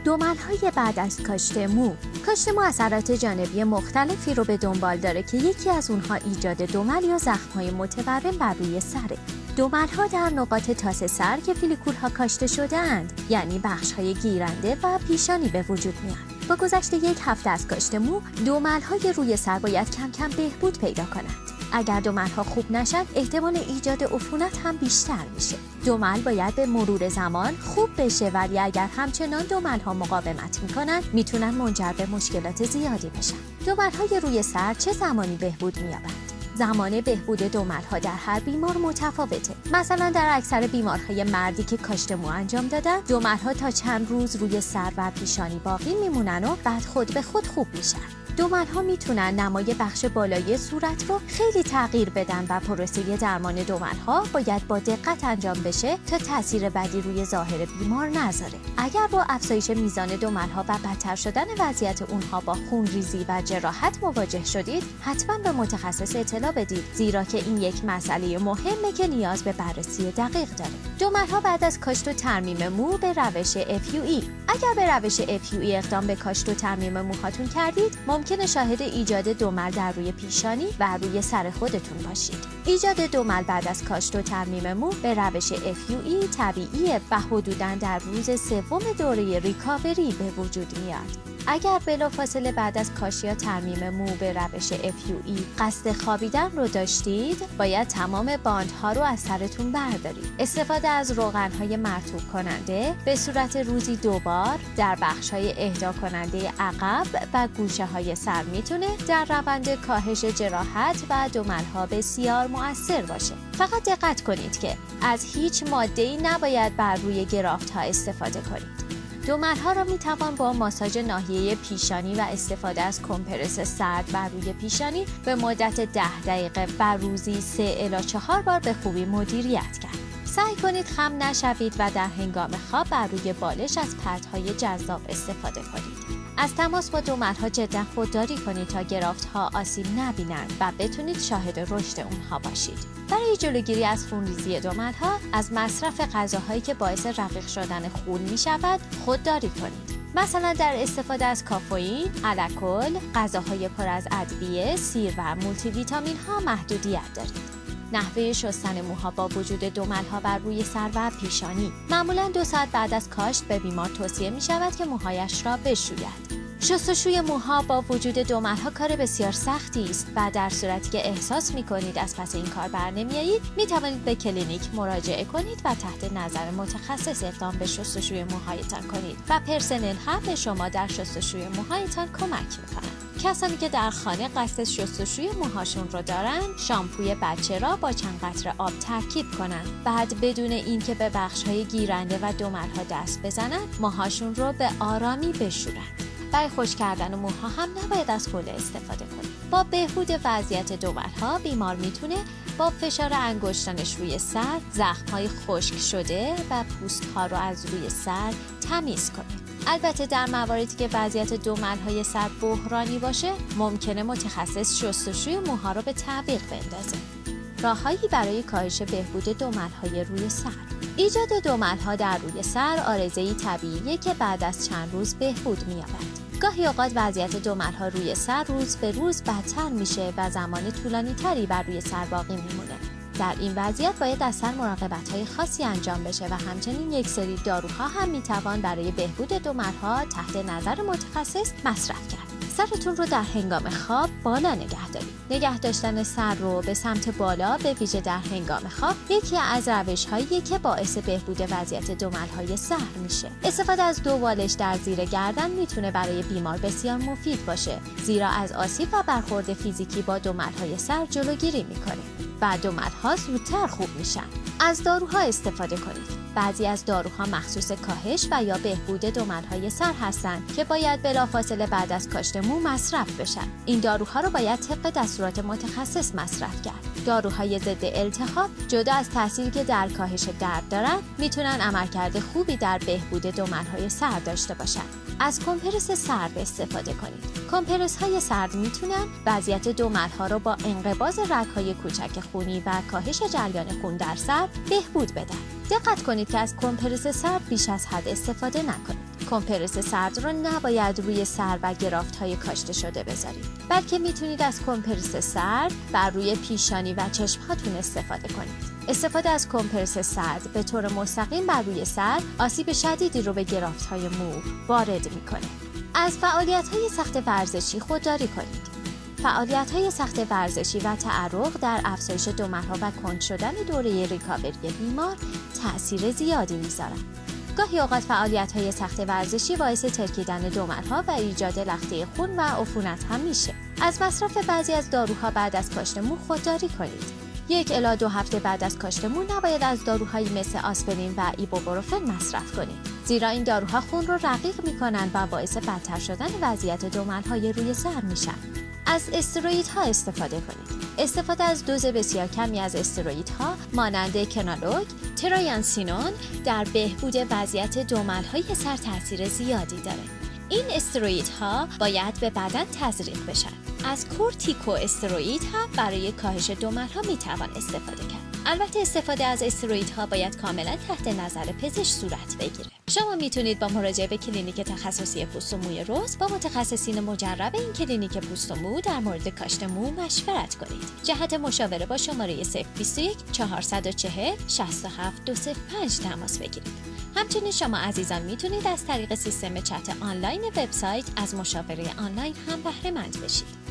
دمل‌های بعد از کاشت مو. کاشت مو اثرات جانبی مختلفی رو به دنبال داره که یکی از اونها ایجاد دمل یا زخم‌های متورم بر روی سره. دمل‌ها در نقاط تاس سر که فولیکول‌ها کاشته شده‌اند، یعنی بخش‌های گیرنده و پیشانی به وجود میان. با گذشت 1 هفته از کاشت مو، دمل‌های روی سر باید کم کم بهبود پیدا کنند. اگر دمل‌ها خوب نشن، احتمال ایجاد عفونت هم بیشتر میشه. دمل باید به مرور زمان خوب بشه، ولی اگر همچنان دمل‌ها مقاومت میکنن، میتونن منجر به مشکلات زیادی بشن. دمل‌های روی سر چه زمانی بهبود مییابند؟ زمان بهبود دمل‌ها در هر بیمار متفاوته. مثلا در اکثر بیمارهای مردی که کاشت مو انجام دادن، دمل‌ها تا چند روز روی سر و پیشانی باقی میمونن و بعد خود به خود خوب میشن. دمل‌ها میتونن نمای بخش بالایی صورت رو خیلی تغییر بدن و پروسه درمان دمل‌ها باید با دقت انجام بشه تا تاثیر بدی روی ظاهر بیمار نذاره. اگر با افزایش میزان دمل‌ها و بدتر شدن وضعیت اونها با خونریزی و جراحت مواجه شدید، حتما به متخصص اطلاع بدید، زیرا که این یک مسئله مهمه که نیاز به بررسی دقیق داره. دمل‌ها بعد از کاشت و ترمیم مو به روش FUE. اگر به روش FUE اقدام به کاشت و ترمیم موهاتون کردید، ممکنه شاهد ایجاد دمل در روی پیشانی و روی سر خودتون باشید. ایجاد دمل بعد از کاشت و ترمیم مو به روش FUE طبیعیه و حدوداً در روز 3 دوره ریکاوری به وجود میاد. اگر بلافاصله بعد از کاشت یا ترمیم مو به روش FUE قصد خوابیدن رو داشتید، باید تمام باندها رو از سرتون بردارید. استفاده از روغن‌های مرطوب کننده به صورت روزی 2 بار در بخش‌های اهدا کننده عقب و گوشه‌های سر میتونه در روند کاهش جراحت و دمل‌ها بسیار مؤثر باشه. فقط دقت کنید که از هیچ ماده‌ای نباید بر روی گرافت‌ها استفاده کنید. دمل‌ها را میتوان با ماساژ ناحیه پیشانی و استفاده از کمپرس سرد بر روی پیشانی به مدت 10 دقیقه و روزی 3 الی 4 بار به خوبی مدیریت کرد. سعی کنید خم نشوید و در هنگام خواب بر روی بالش از پرت‌های جذاب استفاده کنید. از تماس با دمل‌ها جدا خودداری کنید تا گرافت‌ها آسیب نبینند و بتونید شاهد رشد اونها باشید. برای جلوگیری از خونریزی دمل‌ها، از مصرف غذاهایی که باعث رقیق شدن خون می‌شود خودداری کنید. مثلا در استفاده از کافئین، الکل، غذاهای پر از ادویه، سیر و مولتی ویتامین ها محدودیت دارید. نحوه شستن موها با وجود دمل‌ها بر روی سر و پیشانی. معمولاً 2 ساعت بعد از کاشت به بیمار توصیه می شود که موهایش را بشوید. شستشوی موها با وجود دمل‌ها کار بسیار سختی است و در صورتی که احساس می‌کنید از پس این کار برنمی‌آیید، می‌توانید به کلینیک مراجعه کنید و تحت نظر متخصص اقدام به شستشوی موهایتان کنید و پرسنل هم به شما در شستشوی موهایتان کمک می‌کنند. کسانی که در خانه قصد شستشوی موهاشون رو دارن، شامپوی بچه را با چند قطره آب ترکیب کنند. بعد بدون اینکه به بخش‌های گیرنده و دمل‌ها دست بزنند، موهاشون رو به آرامی بشورند. برای خشک کردن موها هم نباید از حوله استفاده کنید. با بهبود وضعیت دمل‌ها، بیمار میتونه با فشار انگشتانش روی سر زخم‌های خشک شده و پوست‌ها رو از روی سر تمیز کنه. البته در مواردی که وضعیت دمل‌های سر بحرانی باشه، ممکنه متخصص شستشوی موها رو به تعویق بندازه. راههایی برای کاهش بهبود دمل‌های روی سر. ایجاد دمل‌ها در روی سر عارضه‌ای طبیعیه که بعد از چند روز بهبود می‌یابد. گاهی اوقات وضعیت دمل‌ها روی سر روز به روز بدتر میشه و زمان طولانی تری بر روی سر باقی میمونه. در این وضعیت باید از سر مراقبت‌های خاصی انجام بشه و همچنین یک سری داروها هم میتوان برای بهبود دمل‌ها تحت نظر متخصص مصرف کرد. سرتون رو در هنگام خواب بالا نگه دارید. نگه داشتن سر رو به سمت بالا به ویژه در هنگام خواب یکی از روش‌هایی که باعث بهبود وضعیت دمل‌های سر میشه. استفاده از 2 بالش در زیر گردن میتونه برای بیمار بسیار مفید باشه، زیرا از آسیب و برخورد فیزیکی با دمل‌های سر جلوگیری میکنه و دمل‌ها زودتر خوب میشن. از داروها استفاده کنید. بعضی از داروها مخصوص کاهش و یا بهبود دمل‌های سر هستند که باید بلافاصله بعد از کاشت مو مصرف بشن. این داروها رو باید طبق دستورات متخصص مصرف کرد. داروهای ضد التهاب جدا از تأثیری که در کاهش درد دارن، میتونن عملکرد خوبی در بهبود دمل‌های سر داشته باشن. از کمپرس سرد استفاده کنید. کمپرس های سرد میتونن وضعیت دمل‌ها رو با انقباض رگ‌های کوچک خونی و کاهش جریان خون در سر بهبود بدن. دقت کنید که از کمپرس سرد بیش از حد استفاده نکنید. کمپرس سرد رو نباید روی سر و گرافت‌های کاشته شده بذارید، بلکه میتونید از کمپرس سرد بر روی پیشانی و چشم‌هاتون استفاده کنید. استفاده از کمپرس سرد به طور مستقیم بر روی سر آسیب شدیدی رو به گرافت‌های مو وارد میکنه. از فعالیت‌های سخت ورزشی خودداری کنید. فعالیت‌های سخت ورزشی و تعرق در افزایش دمرها و کند شدن دوره ریکاوری بیمار تأثیر زیادی میذارن. گاهی اوقات فعالیت‌های سخت ورزشی باعث ترکیدن دمرها و ایجاد لخته خون و عفونت هم میشه. از مصرف بعضی از داروها بعد از کاشت مو خودداری کنید. 1 الی 2 هفته بعد از کاشت مو نباید از داروهایی مثل آسپرین و ایبوپروفن مصرف کنید، زیرا این داروها خون رو رقیق میکنن و باعث بدتر شدن وضعیت دمرهای روی سر میشن. از استروئیدها استفاده کنید. استفاده از دوز بسیار کمی از استروئیدها مانند کنالوگ، ترایانسینون در بهبود وضعیت دمرهای سر تاثیر زیادی داره. این استروئیدها باید به بدن تزریق بشن. از کورتیکو استروئید هم برای کاهش دمرها میتوان استفاده کرد. البته استفاده از استروئیدها باید کاملا تحت نظر پزشک صورت بگیره. شما میتونید با مراجعه به کلینیک تخصصی پوست و موی رز با متخصصین مجرب این کلینیک پوست و مو در مورد کاشت مو مشورت کنید. جهت مشاوره با شماره 021 440 67 205 تماس بگیرید. همچنین شما عزیزان میتونید از طریق سیستم چت آنلاین وبسایت از مشاوره آنلاین هم بهره مند بشید.